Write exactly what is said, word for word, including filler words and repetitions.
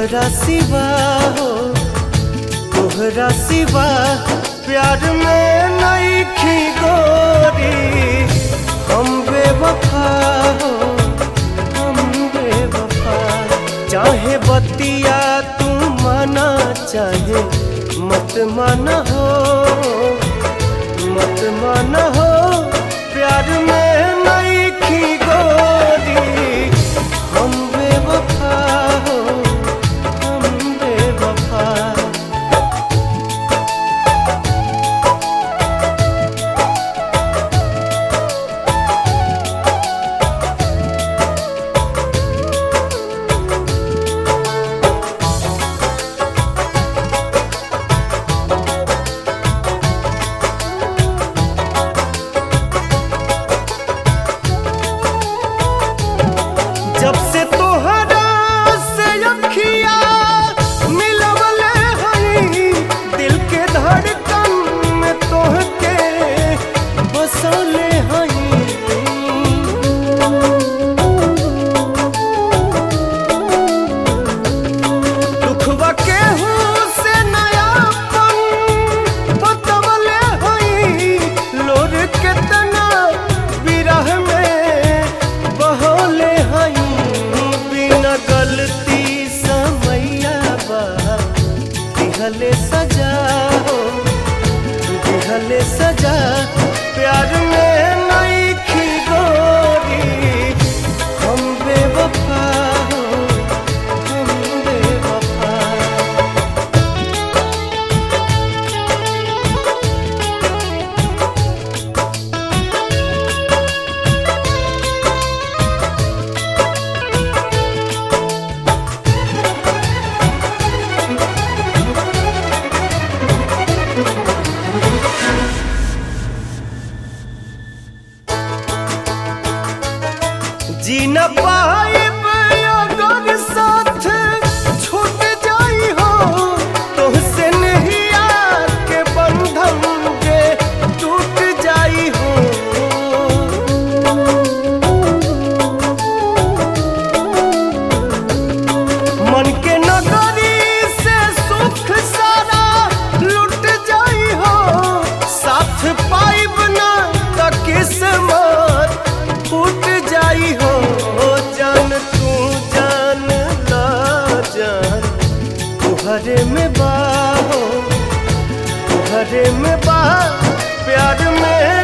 तोहरा सिवा हो, तोहरा सिवा प्यार में नइखी गोरी। हम बेवफा हो, हम बेवफा। चाहे बतिया तू माना, चाहे मत माना हो, मत माना हो। प्यार में नइखी गोरी। हम बेवफा हो, हम बेवफा। जब से तोहरा से अखिया मिलवले हई, दिल के धड़कन में तोहके बसले हई। दुखवा केहू से नयापन बतवले हई, लोर केतना विरह में बहले हई। बिना गलती समैया बा दिहले सजा हो, दिहले सजा। प्यार में नइखी गोरी। हम बेवफा हो, हम बेवफा। जी न पाइब अगर साथ छूट जाई हो, तोहसे नहिया के बंधन जे टूट जाई हो। मन के नगरी से सुख सारा लुट जाई हो। साथ पाइब ना त किस्मत फूट जाई हो। जान तू जान ला जान, तुहरे में बा हो, तुहरे में बा। प्यार में